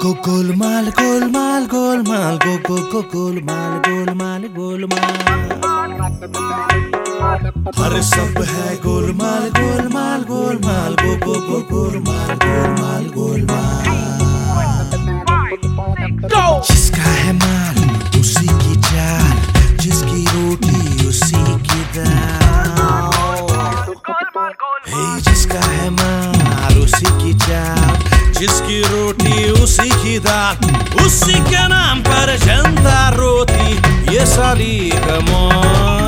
गोलमाल गोलमाल गोलमाल गोलमाल गोलमाल गोलमाल हर सब है गोलमाल गोलमाल गोलमाल गोलमाल गोलमाल गोलमाल। जिसका है माल उसी की चाल, जिसकी रोटी उसी की दाल। जिसका है माल उसी की चाल, जिसकी रोटी उसी की दाल, उसी के नाम पर जनता रोती ये सारी कमाल।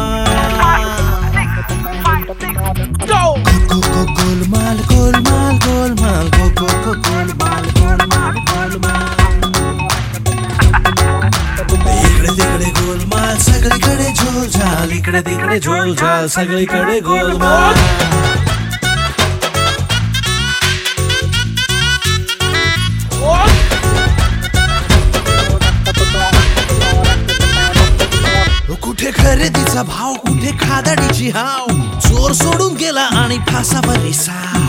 गोलमाल गोलमाल गोलमाल गोलमाल गोलमाल गोलमाल। इकडे तिकडे गोलमाल सगळीकडे झोलझाल, इकडे तिकडे झोलझाल सगळीकडे गोलमाल। कुठे खरेदीचा भाव, कुठे खादाडीची हाव, चोर सोडून गेला आणि फासावर रिसाव।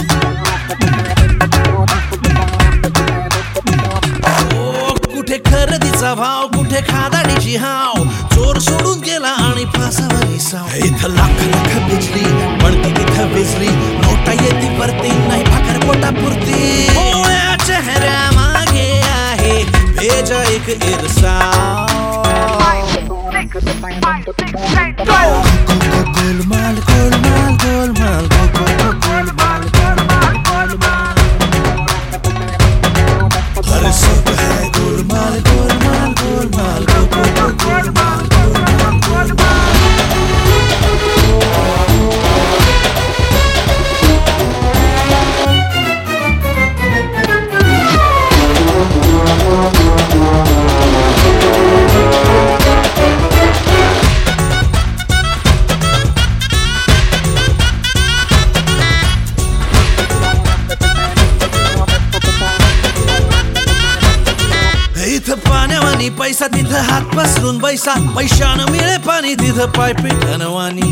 कुठे खरेदीचा भाव, कुठे खादाडीची हाव, चोर सोडून गेला आणि फासावर रिसाव। इथं लाख लाख बिजली पडती तिथं बिजली, नोटा येती वरती नाही भाकर पोटा पुरती। भोळ्या चेहऱ्या मागे आहे भेजा एक इरसाव। गोलमाल गोलमाल गोलमाल गोलमाल गोलमाल गोलमाल हर सब है गोलमाल गोलमाल गोलमाल गोलमाल गोलमाल गोलमाल। इथं पाण्यावानी पैसा, तिथं हात पसरून बैसा, पैशानं मिळे पाणी तिथं पाय पिटणवानी।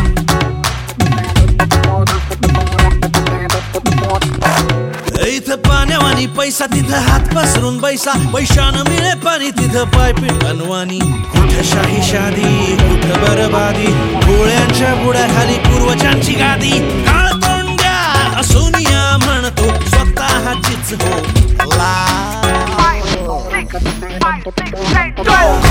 इथं पाण्यावानी पैसा, तिथं हात पसरून बैसा, पैशानं मिळे पाणी तिथं पाय पिटणवानी। कुठं शाही शादी, कुठं बरबादी, गोळ्यांच्या बुडाखाली पूर्वजांची गादी। काळ तोंड्या असूनिया म्हणतो स्वतःचीच हो ला।